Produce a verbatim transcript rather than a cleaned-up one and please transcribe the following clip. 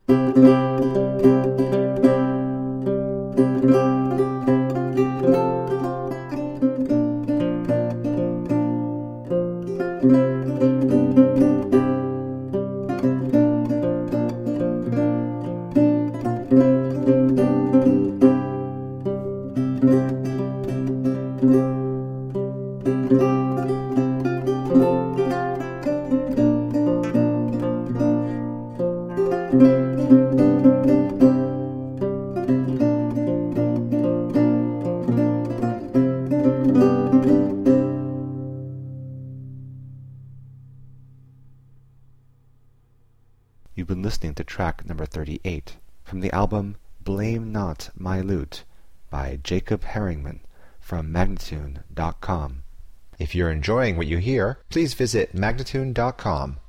You've been listening to track number thirty-eight from the album Blame Not My Lute by Jacob Herringman from Magnatune dot com. If you're enjoying what you hear, please visit Magnatune dot com.